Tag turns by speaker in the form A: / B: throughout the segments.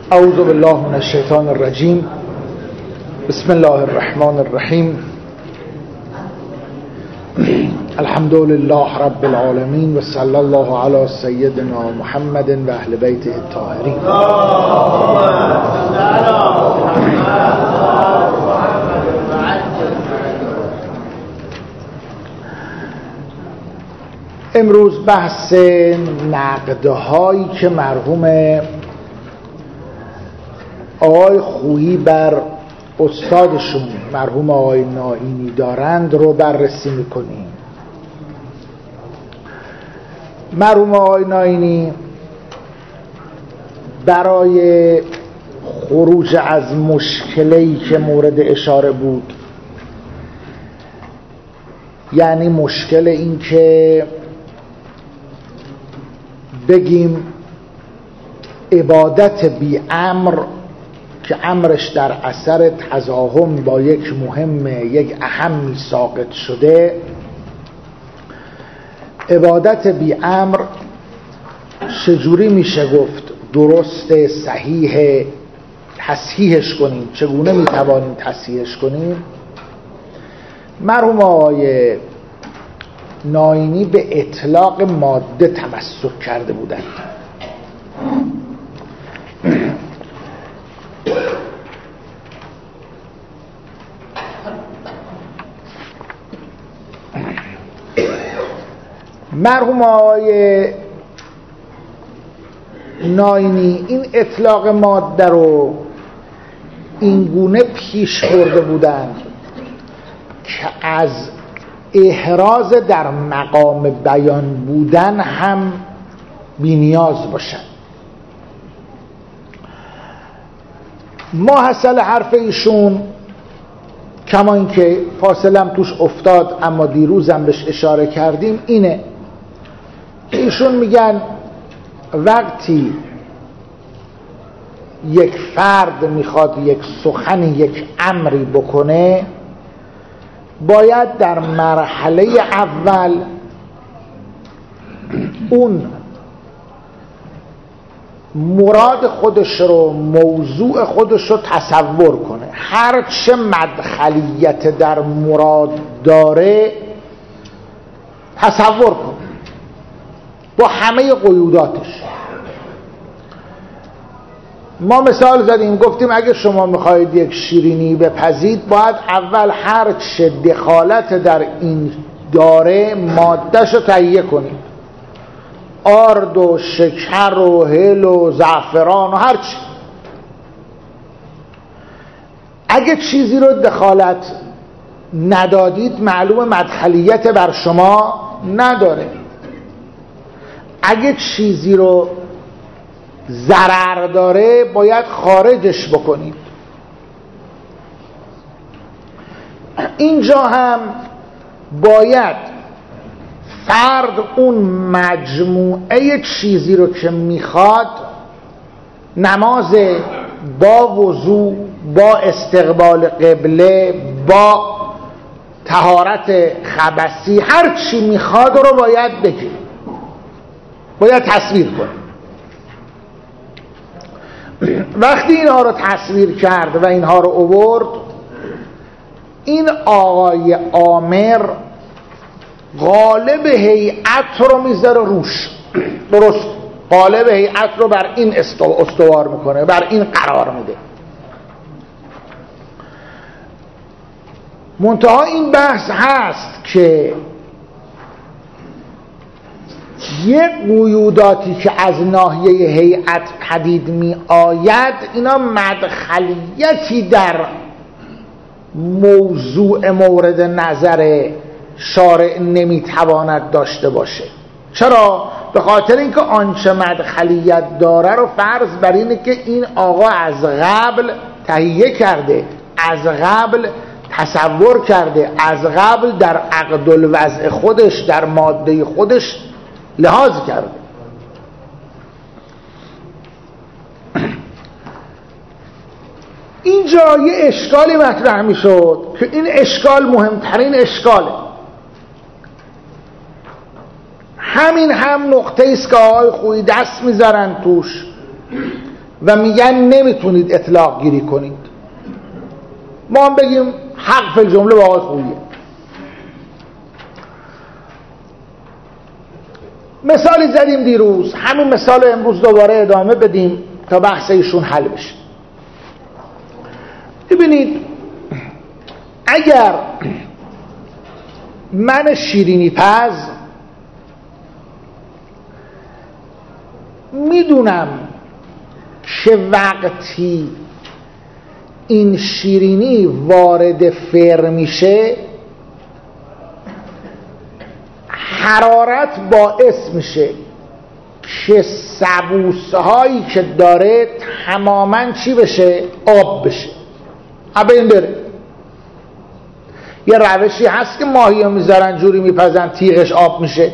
A: اعوذ بالله من الشیطان الرجیم. بسم الله الرحمن الرحیم. الحمد لله رب العالمین و صلی الله علی سیدنا محمد و اهل بیت الطاهرین. امروز بحث نقدهایی که مرحوم آقای خویی بر استادشون مرحوم آقای ناینی دارند رو بررسی میکنیم. مرحوم آقای ناینی برای خروج از مشکلی که مورد اشاره بود، یعنی مشکل این که بگیم عبادت بی امر که امرش در اثر تزاحم با یک مهم یک اهمی ساقط شده، عبادت بی امر چجوری میشه گفت درست صحیح تصحیحش کنیم، چگونه میتوانیم تصحیحش کنیم. مرحوم آقای ناینی به اطلاق ماده تمسک کرده بودند. مرحوم آقای ناینی این اطلاق ماده رو اینگونه پیش برده بودند که از احراز در مقام بیان بودن هم بی‌نیاز باشن. ماحصل حرف ایشون، کما اینکه فاصلم توش افتاد اما دیروزم بهش اشاره کردیم، اینه که ایشون میگن وقتی یک فرد میخواد یک سخنی، یک امری بکنه، باید در مرحله اول اون مراد خودش رو، موضوع خودش رو تصور کنه. هرچه مدخلیت در مراد داره تصور کنه با همه قیوداتش. ما مثال زدیم، گفتیم اگه شما میخواهید یک شیرینی بپزید، باید اول هر چه دخالت در این داره مادهش رو تهیه کنید، آرد و شکر و هل و زعفران و هر چی. اگه چیزی رو دخالت ندادید، معلوم مدخلیت بر شما نداره. اگه چیزی رو ضرر داره، باید خارجش بکنید. اینجا هم باید فرد اون مجموعه چیزی رو که میخواد، نماز با وضو، با استقبال قبله، با طهارت خبثی، هر چی میخواد رو باید بگه، باید تصویر کنه. وقتی اینها رو تصویر کرد و اینها رو آورد، این آقای آمر قالب هیئت رو میذاره روش، درست قالب هیئت رو بر این استوار میکنه، بر این قرار میده. منتها این بحث هست که یک قیوداتی که از ناحیه هیئت پدید می آید، اینا مدخلیتی در موضوع مورد نظر شارع نمیتواند داشته باشه. چرا؟ به خاطر اینکه آنچه مدخلیت داره رو فرض بر اینه که این آقا از قبل تهیه کرده، از قبل تصور کرده، از قبل در عقد الوضع خودش، در ماده خودش لحاظ کرده. اینجا یه اشکالی مطرح می شد که این اشکال مهمترین اشکاله. همین هم نقطه است که آقای خویی دست میذارن توش و میگن نمیتونید اطلاق گیری کنید، ما هم بگیم حق فی الجمله با آقای خوییه. مثالی زدیم دیروز، همین مثال امروز دوباره ادامه بدیم تا بحث ایشون حل بشه. ببینید اگر من شیرینی پز میدونم که وقتی این شیرینی وارد فر میشه حرارت باعث میشه که سبوسه هایی که داره تماما چی بشه؟ آب بشه، این بره. یه روشی هست که ماهی رو میذارن جوری میپزن تیغش آب میشه.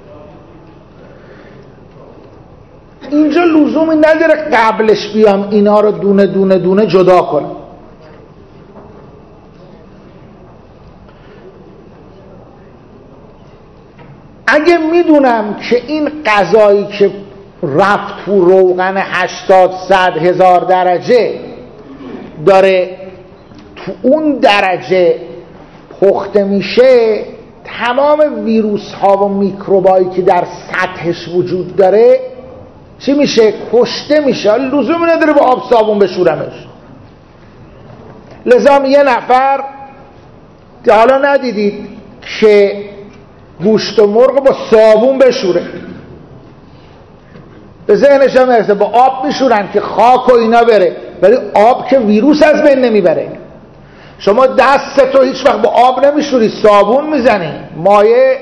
A: اینجا لزومی نداره قبلش بیام اینا رو دونه دونه دونه جدا کنم. اگه میدونم که این غذایی که رفت تو روغن 80-100,000 درجه داره تو اون درجه پخته میشه، تمام ویروس ها و میکروبایی که در سطحش وجود داره چی میشه؟ کشته میشه. لزومی نداره با آب صابون بشورمش. لذا یه نفر حالا ندیدید که گوشت و مرغ با صابون بشوره؟ به ذهنش هم نرسه با آب میشورن که خاک و اینا بره، ولی آب که ویروس از بین نمیبره. شما دستتو هیچ وقت با آب نمیشوری، صابون میزنی، مایع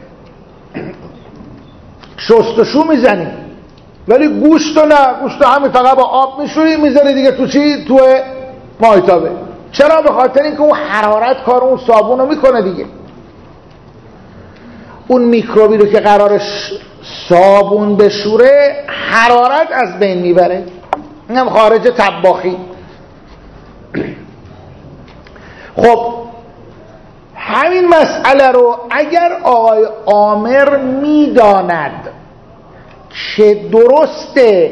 A: شستشو میزنی، ولی گوشتو نه، گوشتو همین فقط با آب میشوری میذاری دیگه تو چی؟ تو مایتابه. چرا؟ به خاطر اینکه اون حرارت کار اون صابون رو میکنه دیگه. اون میکروبی رو که قرارش صابون بشوره حرارت از بین میبره. اینم خارج طباخی. خب همین مسئله رو اگر آقای عامر میداند که درسته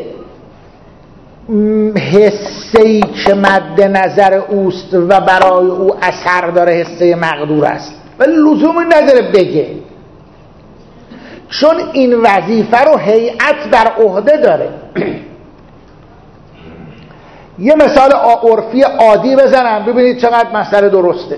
A: حسه‌ای که مد نظر اوست و برای او اثر داره حسه مقدور است، ولی لزومی نداره بگه، چون این وظیفه رو هیئت بر عهده داره. یه مثال عرفی عادی بزنم ببینید چقدر مسئله درسته.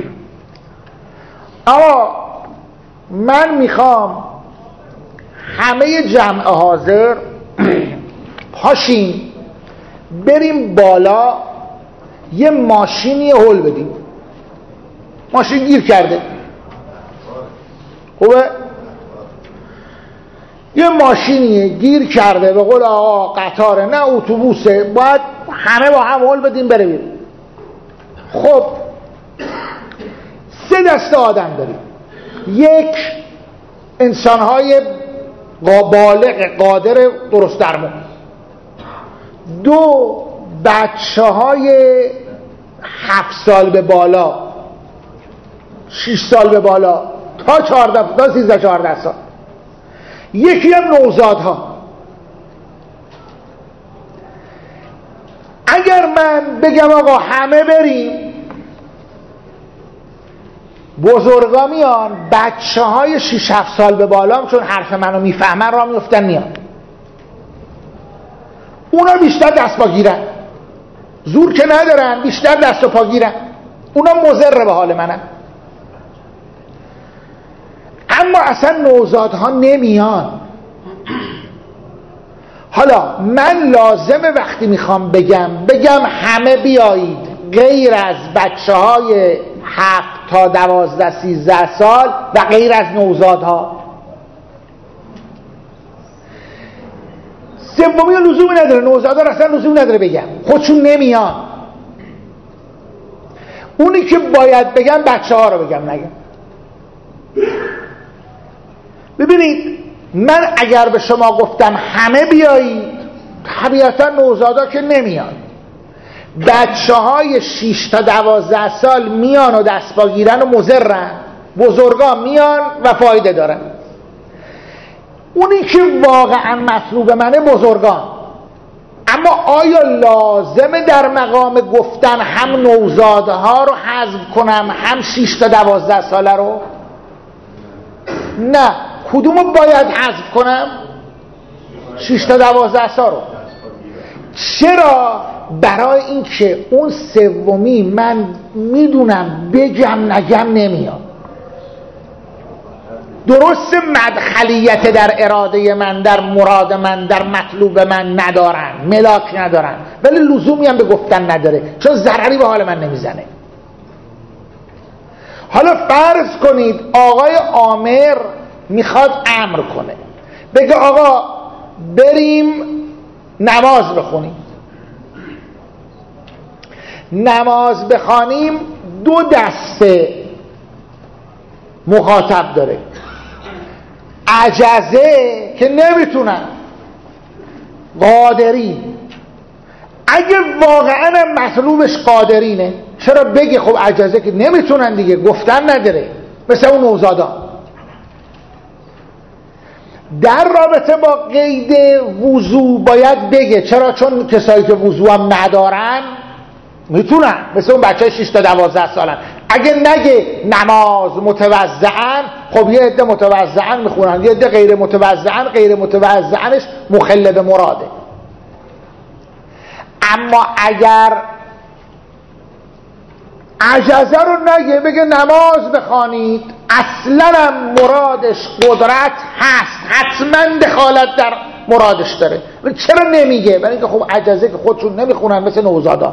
A: اما من میخوام همه جمع حاضر پاشیم بریم بالا یه ماشینی هول بدیم. ماشین گیر کرده، خوبه؟ یه ماشینیه گیر کرده، به قول آقا قطاره نه اتوبوسه، باید همه با هم هول بدیم بره بیرون. خب 3 دسته آدم داریم. یک، انسانهای بالغ قادر درست درمون. 2، بچه های 7 سال به بالا، 6 سال به بالا تا 13-14 سال. یکی هم نوزادها. اگر من بگم آقا همه بریم، بزرگا میان، بچه های 6-7 سال به بالا چون حرف منو میفهمن را میفتن میان، اونا بیشتر دست پا گیرن، زور که ندارن، بیشتر دست و پا گیرن، اونا مضر به حال منن. اما اصلا نوزادها نمیان. حالا من لازمه وقتی میخوام بگم همه بیایید غیر از بچه های 7 تا 12-13 سال و غیر از نوزادها. سومی لزومی نداره، نوزادها اصلا لزومی نداره بگم، خودشون نمیان. اونی که باید بگم بچه ها رو بگم نگم. ببینید من اگر به شما گفتم همه بیایید، طبیعتا نوزادا که نمیان، بچه های 6 تا 12 سال میان و دست پا گیرن و مضرن، بزرگا میان و فایده دارن. اونی که واقعا مطلوب منه بزرگان. اما آیا لازمه در مقام گفتن هم نوزاده ها رو حذف کنم هم 6 تا 12 ساله رو؟ نه. کدومو باید حذف کنم؟ 6 تا 12 سال رو. چرا؟ برای اینکه اون سومی من میدونم بگم نگم نمیاد. درست مدخلیت در اراده من، در مراد من، در مطلوب من ندارن، ملاک ندارن، ولی لزومی هم به گفتن نداره چون ضرری به حال من نمیزنه. حالا فرض کنید آقای آمر میخواد امر کنه، بگه آقا بریم نماز بخونیم. نماز بخوانیم 2 دسته مخاطب داره. عجزه که نمیتونن، قادرین. اگه واقعا مطلوبش قادرینه چرا بگه خب عجزه که نمیتونن دیگه، گفتن نداره، مثل اون نوزادان. در رابطه با قید وضو باید بگه چرا؟ چون کسایی که وضو هم ندارن میتونن، مثل اون بچه 6 تا 12 سالن. اگه نگه نماز متوضعن، خب یه عده متوضعن میخونن، یه عده غیر متوضعن، غیر متوضعنش مخل به مراده. اما اگر عجزه رو نگه، بگه نماز بخوانید، اصلا هم مرادش قدرت هست، حتما دخالت در مرادش داره. چرا نمیگه؟ برای اینکه خب عجزه که خودشون نمیخونن مثل نوزادان.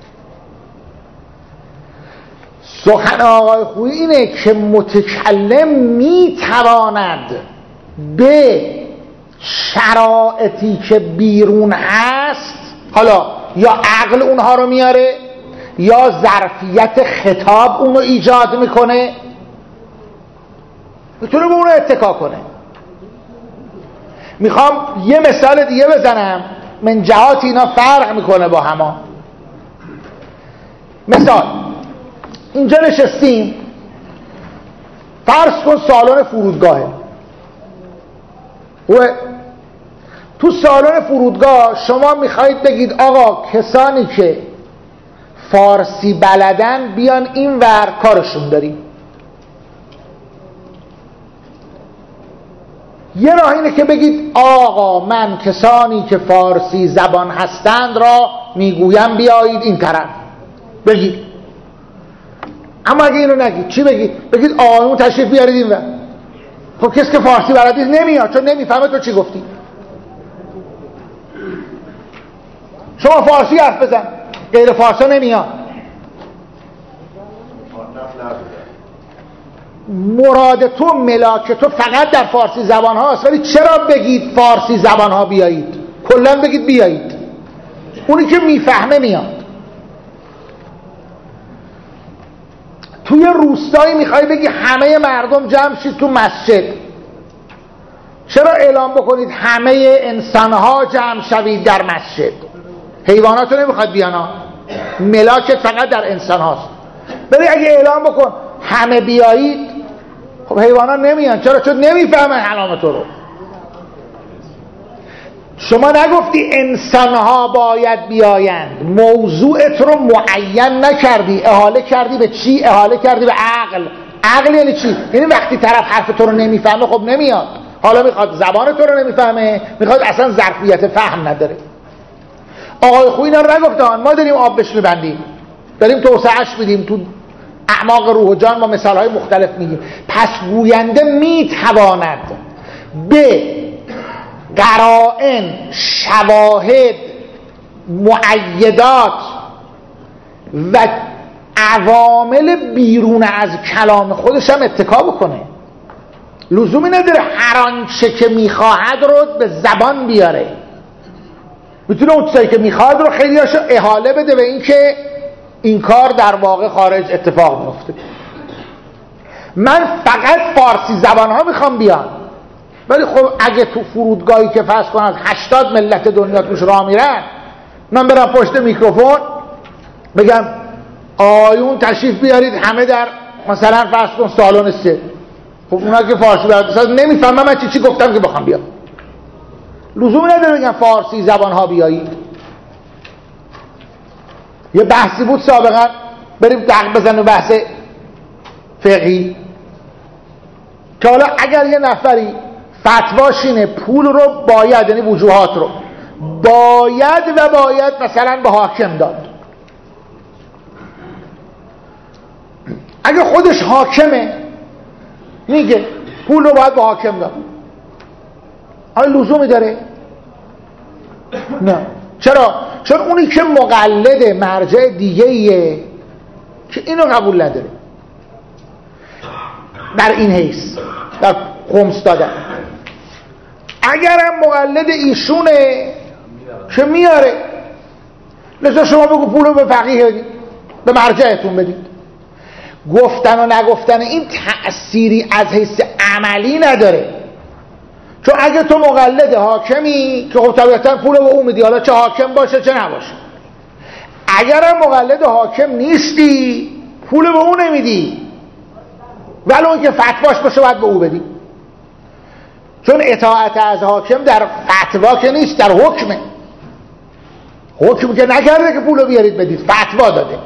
A: سخن آقای خویی اینه که متکلم میتواند به شرایطی که بیرون هست، حالا یا عقل اونها رو میاره یا ظرفیت خطاب اونو ایجاد میکنه، میتونه به اونو اتکا کنه. میخوام یه مثال دیگه بزنم، من جهات اینا فرق میکنه با هما. مثال، اینجا نشستیم، فرض کن سالن فرودگاهه و تو سالن فرودگاه شما میخواید بگید آقا کسانی که فارسی بلدن بیان این ور کارشون داریم. یه راه اینه که بگید آقا من کسانی که فارسی زبان هستند را میگویم بیایید این طرف، بگید. اما اگه اینو نگید چی بگید؟ بگید آقایون تشریف بیارید این ور. خب کسی که فارسی بلد نیست نمیاد، چون نمیفهمه تو چی گفتی. شما فارسی حرف بزن، غیر فارسی نمیاد. مراد تو، ملاک تو فقط در فارسی زبان هاست، ولی چرا بگید فارسی زبان ها بیایید؟ کلا بگید بیایید، اونی که میفهمه میاد. توی روستایی میخوای بگی همه مردم جمع شید تو مسجد، چرا اعلام بکنید همه انسانها جمع شوید در مسجد؟ حیوانات رو نمیخواد بیانا، ملاکت فقط در انسان هاست. ولی اگه اعلام بکن همه بیایید، خب حیوانات نمیان. چرا؟ چون نمیفهمن کلام تو رو. شما نگفتی انسانها باید بیایند، موضوعت رو معین نکردی، احاله کردی به چی؟ احاله کردی به عقل. عقل یعنی چی؟ یعنی وقتی طرف حرف تو رو نمیفهمه خب نمیاد. حالا میخواد زبان تو رو نمیفهمه، میخواد اصلا ظرفیت فهم نداره. آقای خویی اینا رو نگفتن، ما داریم آب بهش میبندیم، داریم توسعه‌اش میدیم، تو اعماق روح و جان با مثالهای مختلف میگیم. پس گوینده میتواند به قرائن، شواهد، مؤیدات و عوامل بیرون از کلام خودش هم اتکا بکنه. لزومی نداره هر آنچه که میخواهد رو به زبان بیاره، میتونه اون چیزی که میخواد رو خیلی هاشو احاله بده به این که این کار در واقع خارج اتفاق میفته. من فقط فارسی زبان ها میخوام بیان، ولی خب اگه تو فرودگاهی که فرض کن از 80 ملت دنیا توش راه میرن، من برم پشت میکروفون بگم آیون تشریف بیارید همه در مثلا فرض کن سالن 3، خب اونا که فارسی بلد نمیفهمم من چی گفتم که بخوام بیام. لزومی نداره بگم فارسی زبان ها بیایید، یه بحثی بود سابقا، بریم دق بزنیم بحث فقهی که حالا اگر یه نفری فتواش اینه پول رو باید، یعنی وجوهات رو باید مثلا به حاکم داد، اگه خودش حاکمه میگه پول رو باید به حاکم داد، آیا لزومی داره؟ نه. چرا؟ چون اونی که مقلد مرجع دیگه ایه که اینو قبول نداره در این حیث، در خمس دادن. اگرم مقلد ایشونه که میاره، لذا شما بگو پول رو به فقیه بدید، به مرجعتون بدید. گفتن و نگفتن این تأثیری از حیث عملی نداره، چون اگه تو مقلد حاکمی که خب طبیعتا پول رو به اون میدی، حالا چه حاکم باشه چه نباشه. اگرم مقلد حاکم نیستی پول به اون نمیدی، ولی اون که فتواش باشه باید به او بدی، چون اطاعت از حاکم در فتوا که نیست، در حکمه. حکم که نکرده که پول رو بیارید بدید، فتوا داده.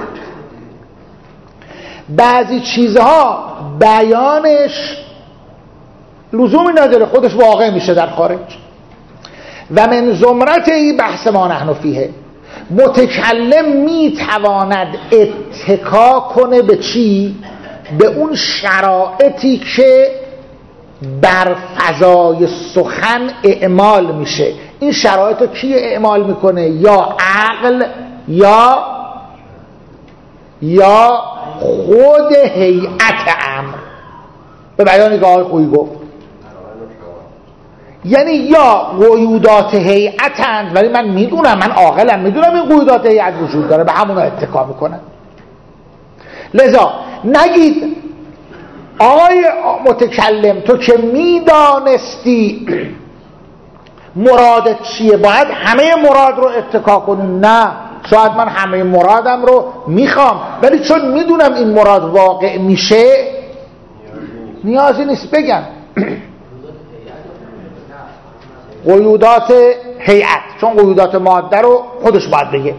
A: بعضی چیزها بیانش لزومی نداره، خودش واقع میشه در خارج. و من زمرته بحث ما نحن فیه، متکلم میتواند اتکا کنه به چی؟ به اون شرایطی که بر فضای سخن اعمال میشه. این شرایط رو کی اعمال میکنه؟ یا عقل یا خود هیئت امر، به بیانی که آقای خویی گفت. یعنی یا قیودات هیئتند، ولی من میدونم، من عاقلم، میدونم این قیودات هیئت وجود داره، به همون اتکا میکنم. لذا نگید آقای متکلم تو که میدانستی مرادت چیه باید همه مراد رو اتکا کنی. نه، شاید من همه مرادم رو میخوام، ولی چون میدونم این مراد واقع میشه نیازی نیست بگم. قیودات هیئت، چون قیودات ماده رو خودش باید بگه.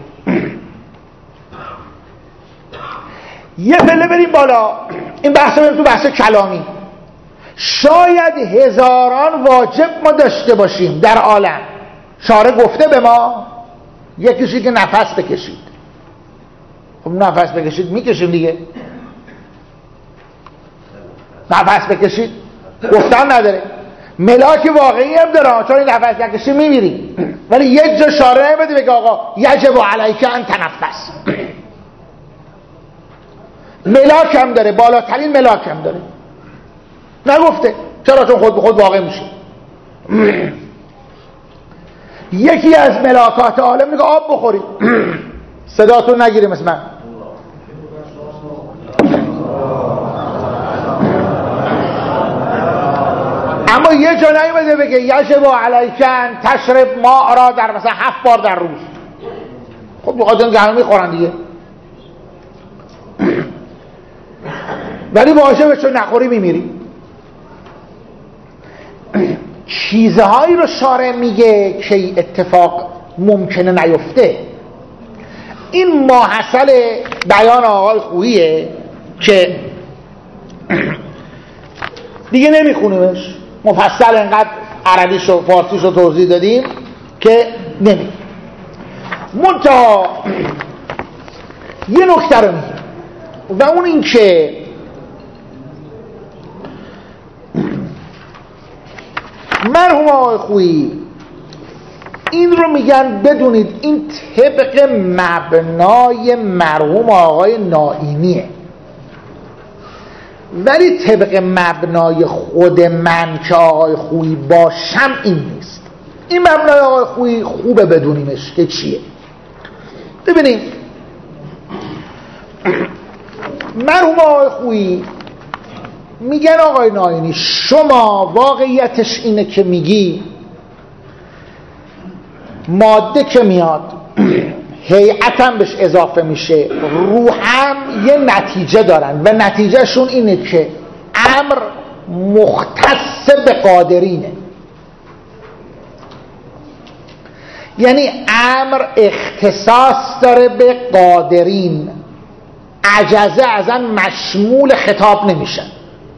A: یه پله بریم بالا، این بحث بریم تو بحث کلامی. شاید هزاران واجب ما داشته باشیم در عالم، شارع گفته به ما یکیشی که نفس بکشید. خب نفس بکشید میکشیم دیگه، نفس بکشید گفتن نداره. ملاک واقعی هم داره، چون این نفس نکشی میمیری، ولی یک جا شارع نمیده بگه آقا یجب علیک ان تنفس. ملاک هم داره، بالاترین ملاک هم داره، نگفته. چرا؟ چون خود به خود واقع میشه. یکی از ملاکات عالم میگه آب بخورید، صداتون نگیریم مثل من. اما یه جا نیومده بگه یجب علیکن تشرب ماء را در مثلا 7 بار در روز. خب بخاطر اینکه همه میخورن دیگه، ولی واجبه چون نخوری میمیری. چیزهایی رو شارع میگه که اتفاق ممکنه نیفته. این ماحصل بیان آقای خوییه که دیگه نمیخونیمش، مفصل انقدر عربیش و فارسیش رو توضیح دادیم که نمی. منتها یه نکته رو میگه و اون این که مرحوم آقای خویی این رو میگن بدونید این طبق مبنای مرحوم آقای نائینیه، ولی طبق مبنای خود من که آقای خویی باشم این نیست. این مبنای آقای خویی خوبه بدونیمش که چیه. ببینید مرحوم آقای خویی میگن آقای نائینی شما واقعیتش اینه که میگی ماده که میاد هیئتم بهش اضافه میشه، روحم یه نتیجه دارن و نتیجه شون اینه که امر مختص به قادرینه. یعنی امر اختصاص داره به قادرین، عجزه ازن مشمول خطاب نمیشن.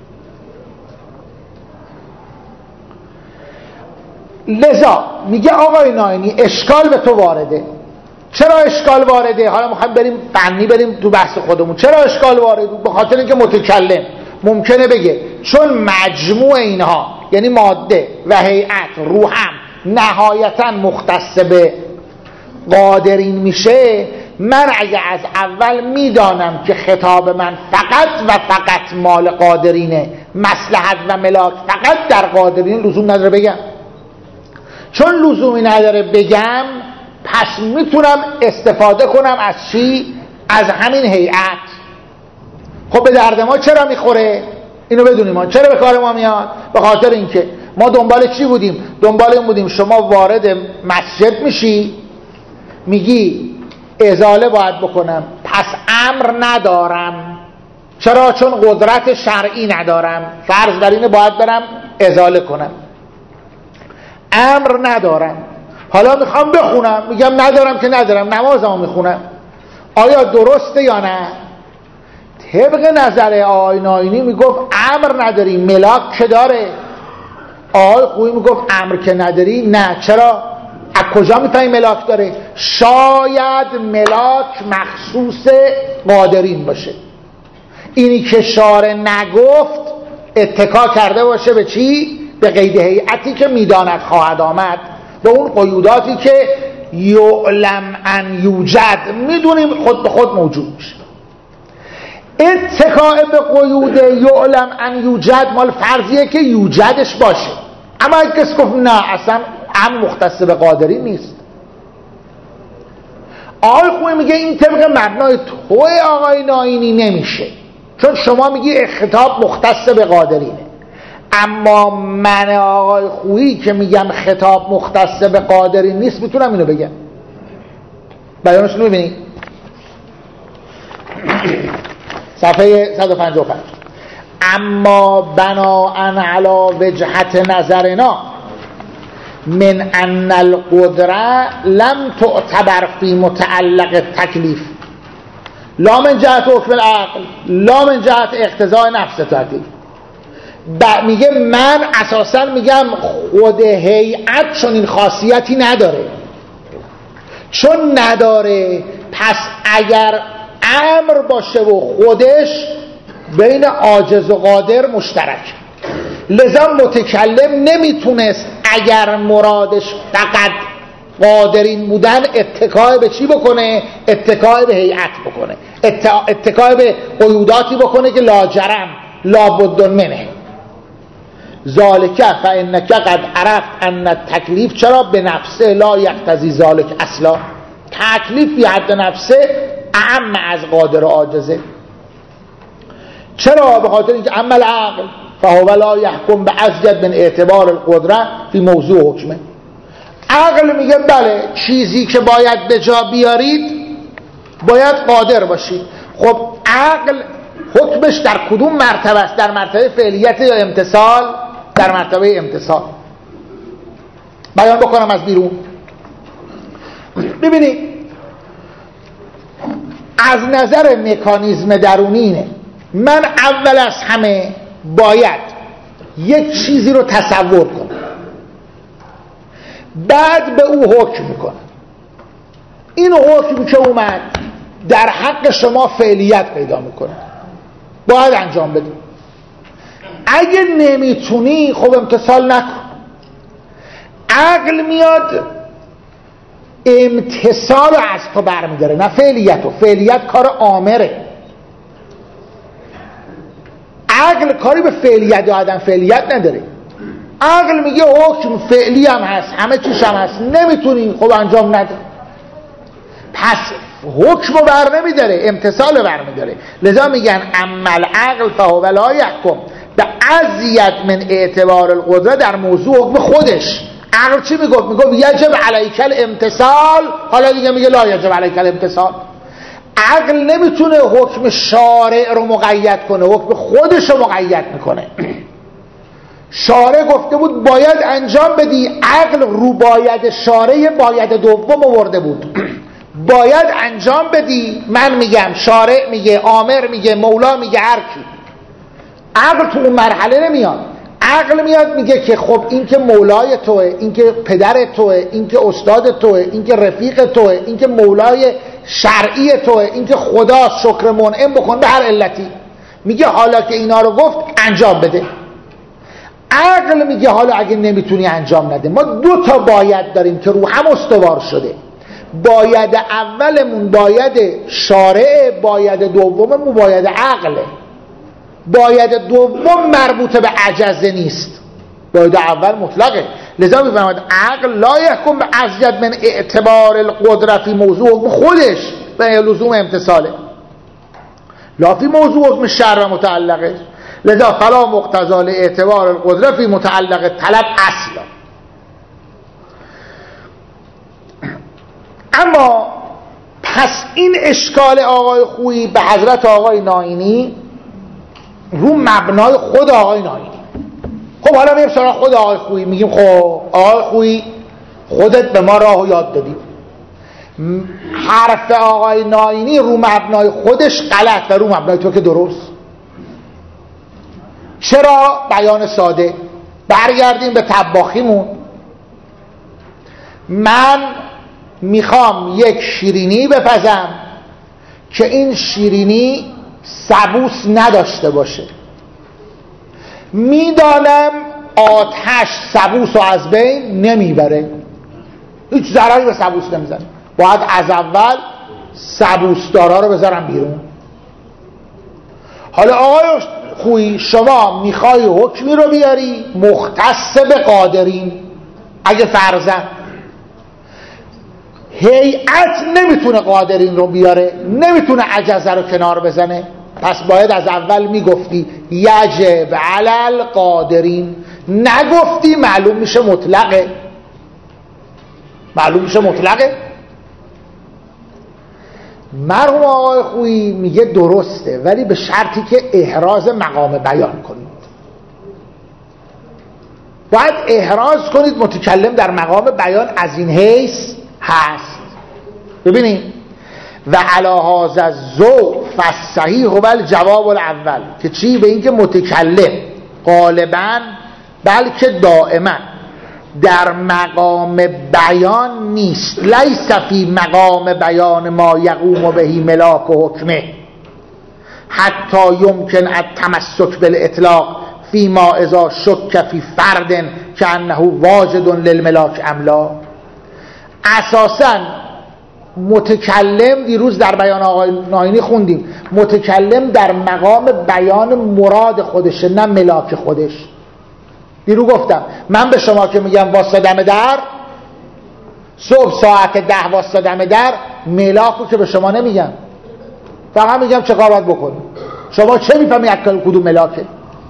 A: لذا میگه آقای ناینی اشکال به تو وارده. چرا اشکال وارده؟ حالا میخوایم بریم فنی، بریم تو بحث خودمون. چرا اشکال وارده؟ به خاطر اینکه متکلم ممکنه بگه چون مجموع اینها یعنی ماده و هیئت روحم نهایتا مختص به قادرین میشه، من اگه از اول میدانم که خطاب من فقط و فقط مال قادرینه، مصلحت و ملاک فقط در قادرین، لزوم نداره بگم. چون لزومی نداره بگم، پس میتونم استفاده کنم از چی؟ از همین هیئت. خب به درد ما چرا میخوره؟ اینو بدونیم ما چرا به کار ما میاد. به خاطر اینکه ما دنبال چی بودیم؟ دنبال این بودیم شما وارد مسجد میشی، میگی ازاله باید بکنم، پس امر ندارم. چرا؟ چون قدرت شرعی ندارم، فرض بر اینه باید برم ازاله کنم، امر ندارم. حالا میخوام بخونم، میگم ندارم که ندارم، نمازمو میخونم. آیا درسته یا نه؟ طبق نظر آقای ناینی میگفت امر نداری، ملاک که داره. آقای خویی میگفت امر که نداری نه. چرا؟ از کجا میفهمی ملاک داره؟ شاید ملاک مخصوص قادرین باشه. اینی که شارع نگفت اتکا کرده باشه به چی؟ به قید هیئتی که میداند خواهد آمد، به اون قیوداتی که یعلم ان یوجد، میدونیم خود به خود موجود میشه. اتکاء به قیود یعلم ان یوجد مال فرضیه که یوجدش باشه. اما اگه کسی گفت نه اصلا امر مختص به قادرین نیست، آقای خویی میگه این طبق مبنای توی آقای ناینی نمیشه، چون شما میگی خطاب مختص به قادرینه. اما من آقای خویی که میگم خطاب مختص به قادرین نیست، میتونم اینو بگم. بیانش رو میبینی؟ صفحه 155. اما بناءً علی وجهت نظرنا من ان القدره لم تعتبر فی متعلق تکلیف لا من جهت حکم العقل لا من جهت اقتضاء نفس تکلیف. میگه من اساسا میگم خود هیئت چون این خاصیتی نداره. چون نداره پس اگر امر باشه و خودش بین عاجز و قادر مشترک، لذا متکلم نمیتونست اگر مرادش فقط قادرین بودن اتکای به چی بکنه؟ اتکای به هیئت بکنه، اتکای به قیوداتی بکنه که لاجرم لابد منه. ذالک فانک قد عرفت ان التکلیف چرا به نفسه لا یقتضی ذالک اصلا، تکلیف فی حد نفسه اعم از قادر و عاجزه. چرا؟ به خاطر اینکه اما العقل فهو لا یحکم بازجد من اعتبار القدره فی موضوع حکمه. عقل میگه بله چیزی که باید به جا بیارید باید قادر باشید. خب عقل حکمش در کدوم مرتبه است؟ در مرتبه فعلیت یا امتثال؟ در مرتبه امتثال. بیان بکنم از بیرون. ببینید از نظر مکانیزم درونینه، من اول از همه باید یک چیزی رو تصور کنم، بعد به او حکم میکنم. این حکم که اومد در حق شما فعلیت پیدا میکنه، باید انجام بدیم. اگه نمیتونی خب امتثال نکن. عقل میاد امتثال رو از تو برمیداره، نه فعلیت رو. فعلیت کار آمره. عقل کاری به فعلیت آدم فعلیت نداره. عقل میگه حکم فعلی هم هست، همه چیش هم هست، نمیتونی خب انجام نده. پس حکم رو بر نمیداره، امتثال رو بر میداره. لذا میگن اما العقل فهو لا یحکم به ازیت من اعتبار القدره در موضوع حکم خودش. عقل چی میگفت؟ میگفت یجب علیک الامتثال، حالا دیگه میگه لا یجب علیک الامتثال. عقل نمیتونه حکم شارع رو مقید کنه، حکم خودش رو مقید میکنه. شارع گفته بود باید انجام بدی، عقل رو باید شارع باید دوم آورده بود. باید انجام بدی، من میگم، شارع میگه، آمر میگه، مولا میگه، هر کی. عقل تو اون مرحله نمیاد. عقل میاد میگه که خب این که مولای توه، این که پدر توه، این که استاد توه، این که رفیق توه، این که مولای شرعی توه، این که خدا شکر منعم بکن به هر علتی. میگه حالا که اینا رو گفت انجام بده. عقل میگه حالا اگه نمیتونی انجام نده. ما دو تا باید داریم که رو هم استوار شده. باید اولمون باید شارع، باید دوممون باید عقله. باید دوم مربوط به عجزه نیست، باید اول مطلقه. لذا میفهمد عقل لا یحکم به ازید من اعتبار القدرة فی موضوع خودش به لزوم امتصاله، لا فی موضوع حکم شرع و متعلقه. لذا فلا مقتضا لاعتبار القدرة فی متعلق طلب اصلا. اما پس این اشکال آقای خویی به حضرت آقای ناینی رو مبنای خود آقای ناینی. خب حالا میریم سراغ خود آقای خویی، میگیم خب آقای خویی خودت به ما راهو یاد دادی. حرف آقای ناینی رو مبنای خودش غلط و رو مبنای تو که درست. چرا؟ بیان ساده. برگردیم به طباخیمون. من میخوام یک شیرینی بپزم که این شیرینی سبوس نداشته باشه. میدانم آتش سبوس رو از بین نمیبره، هیچ ضرری به سبوس نمیزنه. باید از اول سبوسدارا رو بذارم بیرون. حالا آقای خویی شما میخوای حکمی رو بیاری مختص به قادرین. اگه فرضاً هیئت نمیتونه قادرین رو بیاره، نمیتونه عجزه رو کنار بزنه، پس باید از اول میگفتی یجب علی القادرین. نگفتی معلوم میشه مطلقه. معلوم میشه مطلقه. مرحوم آقای خویی میگه درسته، ولی به شرطی که احراز مقام بیان کنید. باید احراز کنید متکلم در مقام بیان از این حیث هست. ببینیم و علی هذا الذوق فالصحیح هو الجواب الاول، که چی؟ به این که متکلم غالباً بلکه دائما در مقام بیان نیست. لیس فی مقام بیان ما یقوم بهی ملاک و حکمه حتی یمکن التمسک بالاطلاق فی ما اذا شک فی فرد که انه واجد للملاک املا. اساساً متکلم، دیروز در بیان آقای ناینی خوندیم، متکلم در مقام بیان مراد خودشه نه ملاک خودش. دیروز گفتم من به شما که میگم واسطدم در صبح ساعت 10 واسطدم در، ملاکو که به شما نمیگم، فقط میگم چه کار باید بکنی. شما چه میفهمی کدوم ملاکه؟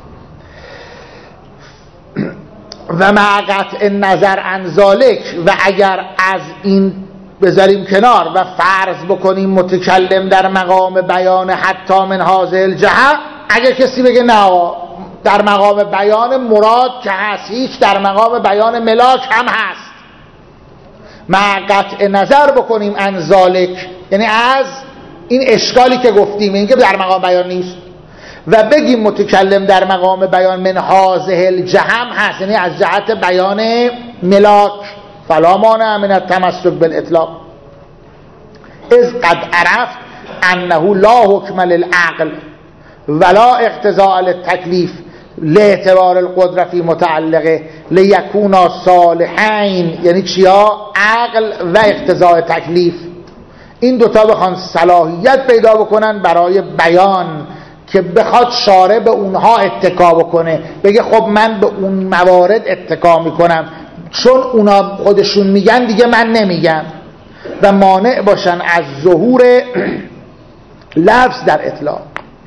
A: و مع قطع نظر عن ذالک، و اگر از این بذاریم کنار و فرض بکنیم متکلم در مقام بیان حتی من هذه الجهه، اگر کسی بگه نه در مقام بیان مراد که هست، هیچ در مقام بیان ملاک هم هست، مع قطع نظر بکنیم عن ذالک، یعنی از این اشکالی که گفتیم، این که در مقام بیان نیست، و بگیم متکلم در مقام بیان من هذه الجهم هست، یعنی از جهت بیان ملاک، فلا مانع من التمسک بالاطلاق اذ قد عرفت انه لا حکم للعقل ولا اقتضاء للتکلیف لاعتبار القدرة فی متعلقه لیکونا صالحین. یعنی چیا؟ عقل و اقتضاء تکلیف، این دوتا بخوان صلاحیت پیدا بکنن برای بیان، که بخواد شارع به اونها اتکا بکنه، بگه خب من به اون موارد اتکا میکنم چون اونا خودشون میگن دیگه من نمیگم، و مانع باشن از ظهور لفظ در اطلاق.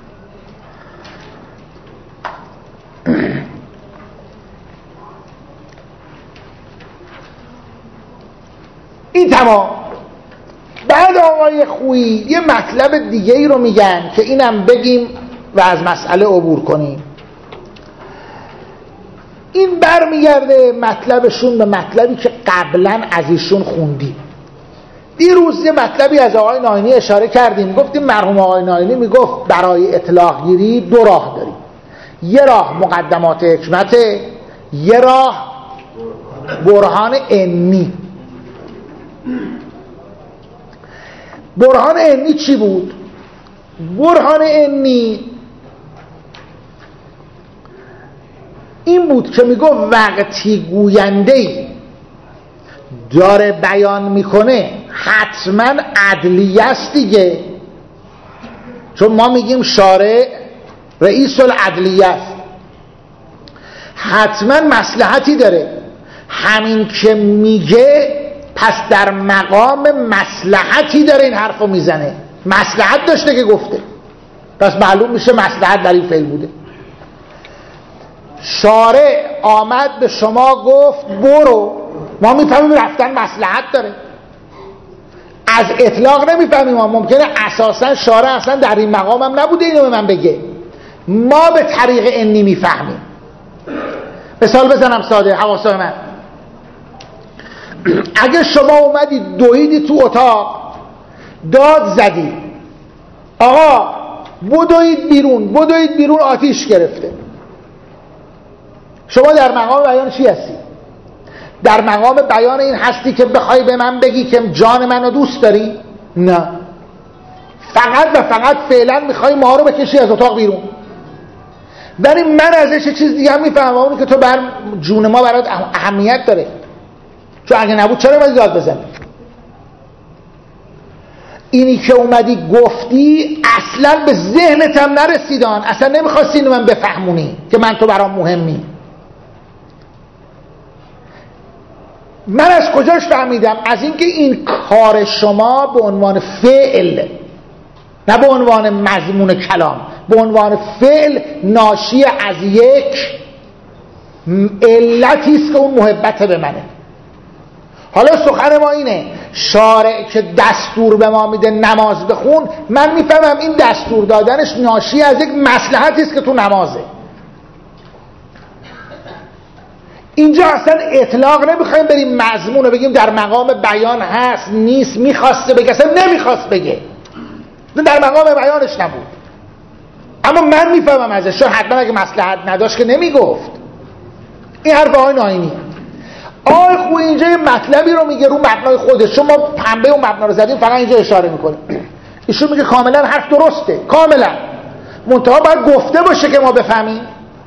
A: این تمام. بعد آقای خویی یه مطلب دیگه ای رو میگن که اینم بگیم و از مسئله عبور کنیم. این برمیگرده مطلبشون به مطلبی که قبلا از ایشون خوندیم. دیروز یه مطلبی از آقای ناینی اشاره کردیم، گفتیم مرحوم آقای ناینی میگفت برای اطلاق گیری دو راه داریم، یه راه مقدمات حکمته، یه راه برهان عنی. برهان عنی چی بود؟ برهان عنی این بود که میگفت وقتی گوینده‌ای داره بیان میکنه حتما عدلیه است دیگه، چون ما میگیم شارع رئیس العدلیه است، حتما مصلحتی داره. همین که میگه پس در مقام مصلحتی داره این حرفو میزنه، مصلحت داشته که گفته، پس معلوم میشه مصلحت در این فعل بوده. شارع آمد به شما گفت برو، ما میفهمیم رفتن مصلحت داره، از اطلاق نمیفهمیم. ما ممکنه اساسا شارع اصلا در این مقام هم نبوده اینو به من بگه، ما به طریق عنی میفهمیم. مثال بزنم ساده حواسای من، اگه شما اومدید دویدی تو اتاق داد زدی آقا بدوید بیرون، بدوید بیرون آتیش گرفته، شما در مقام بیان چی هستی؟ در مقام بیان این هستی که بخوای به من بگی که جان منو دوست داری؟ نه، فقط و فقط فعلا میخوای ما رو بکشی از اتاق بیرون. ولی من ازش چیز دیگه هم میفهمم، اونی که تو بر جون ما برات اهمیت داره، چون اگه نبود چرا اومدی داد بزنی؟ اینی که اومدی گفتی اصلا به ذهنت هم نرسیدان، اصلا نمیخواستی اینو من بفهمونی که من تو برام مهمی. من از کجاش فهمیدم؟ از اینکه این کار شما به عنوان فعل، نه به عنوان مضمون کلام، به عنوان فعل ناشی از یک علتی است که اون محبت به منه. حالا سخن ما اینه، شارع که دستور به ما میده نماز بخون، من میفهمم این دستور دادنش ناشی از یک مصلحتی است که تو نمازه. اینجا اصلا اطلاق نمیخوایم بریم مضمون رو بگیم در مقام بیان هست نیست، میخواسته بگه، اصلا نمیخواست بگه، در مقام بیانش نبود، اما من میفهمم ازش، چون حتما اگه مصلحت نداشت که نمیگفت. این حرف آقای ناینی. آقای خوی اینجا یه مطلبی رو میگه رو مبنای خودش، چون ما پنبه و مبنا رو زدیم فقط اینجا اشاره میکنه. ایشون میگه کاملا حرف درسته، کاملا، منتها باید گفته باشه که ما بفهمیم.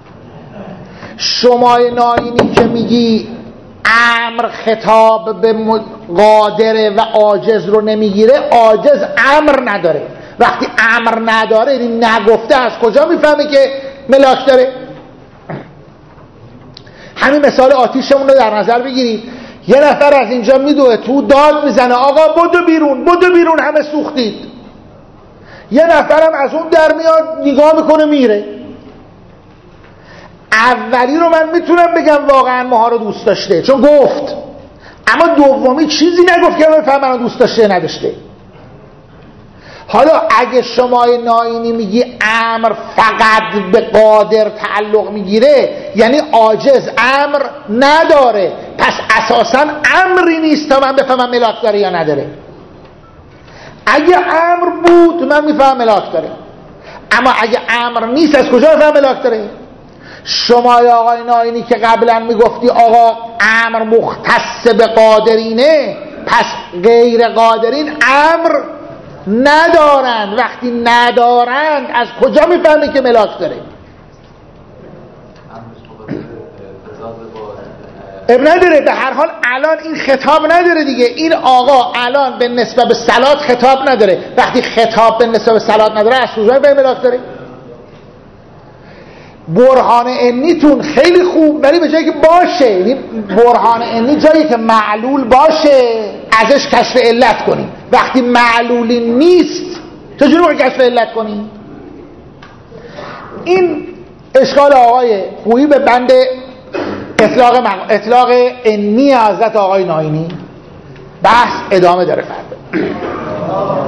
A: شما ناینی که میگی امر خطاب به قادر و عاجز رو نمیگیره، عاجز امر نداره. وقتی امر نداره این نگفته، از کجا میفهمه که ملاک داره؟ همین مثال آتیشمون رو در نظر بگیرید، یه نفر از اینجا میدوه تو داد میزنه آقا بدو بیرون، بدو بیرون، همه سوختید. یه نفرم از اون در میاد نگاه میکنه میره. اولی رو من میتونم بگم واقعا ماها رو دوست داشته چون گفت، اما دومی چیزی نگفت که بفهم منو دوست داشته نداشته. حالا اگه شما ناینی میگی امر فقط به قادر تعلق میگیره، یعنی عاجز امر نداره، پس اساسا امری نیست تا من بفهمم ملاک داره یا نداره. اگه امر بود من میفهم ملاک داره، اما اگه امر نیست از کجا بفهم ملاک داره؟ شما یا آقای ناینی که قبلا میگفتی آقا امر مختص به قادرینه، پس غیر قادرین امر ندارند. وقتی ندارند از کجا میفهمی که ملاک داره؟ اب نداره. به هر حال الان این خطاب نداره دیگه. این آقا الان به نسبت به صلات خطاب نداره. وقتی خطاب به نسبت به صلات نداره از کجا به ملاک داره؟ برهان عنیتون خیلی خوب، ولی به جایی که باشه، برهان عنی جایی که معلول باشه ازش کشف علت کنیم. وقتی معلولی نیست چجوری باید کشف علت کنیم؟ این اشکال آقای خویی به بند اطلاق عنی حضرت آقای ناینی. بحث ادامه داره فردا.